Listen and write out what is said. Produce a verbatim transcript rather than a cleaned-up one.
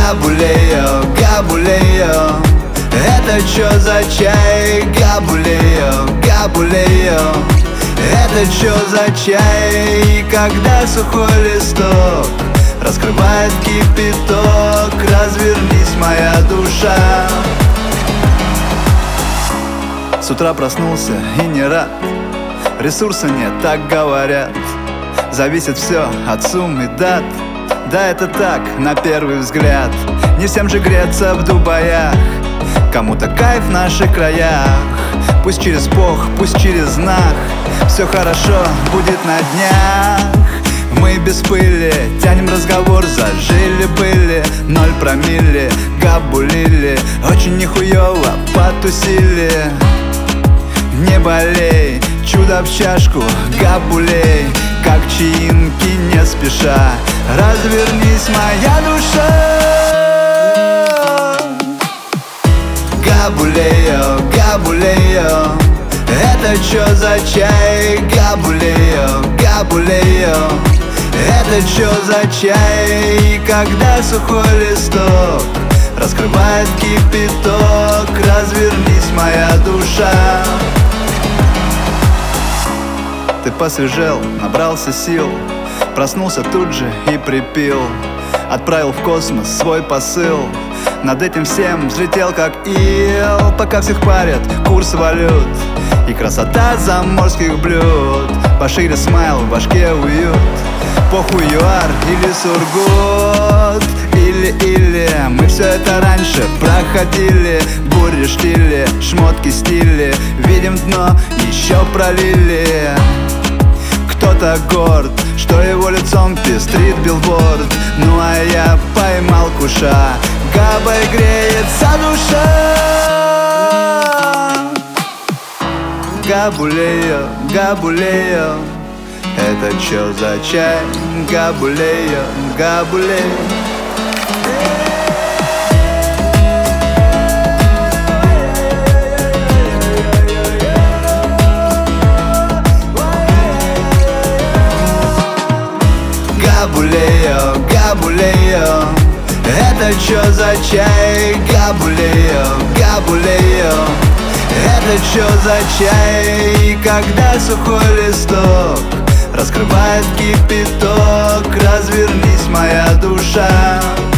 Габулео, габулео, это чё за чай? Габулео, габулео, это чё за чай? Когда сухой листок раскрывает кипяток, развернись, моя душа. С утра проснулся и не рад, ресурса нет, так говорят. Зависит все от сумм и дат. Да, это так, на первый взгляд. Не всем же греться в Дубаях, кому-то кайф в наших краях. Пусть через Бог, пусть через знак, все хорошо будет на днях. Мы без пыли тянем разговор, зажили-были, ноль промилле, габулили, очень нихуёво потусили. Не болей, чудо в чашку, габулей, как чаинки не спеша. Развернись, моя душа. Габулео, габулео, это чё за чай? Габулео, габулео, это чё за чай? Когда сухой листок раскрывает кипяток, развернись, моя душа. Ты посвежел, набрался сил, проснулся тут же и припил. Отправил в космос свой посыл, над этим всем взлетел как ил. Пока всех парят курс валют и красота заморских блюд. Пошире смайл, в башке уют, похуй ЮАР или Сургут. Или-или, мы все это раньше проходили. Бури, штили, шмотки, стили, видим дно, еще пролили. Кто-то горд, что его лицом пестрит билборд. Ну а я поймал куша, габой греется душа. Габулео, габулео, это чё за чай? Габулео, габулео. Габулео, габулео, это чё за чай? Габулео, габулео, это чё за чай? Когда сухой листок раскрывает кипяток, развернись, моя душа.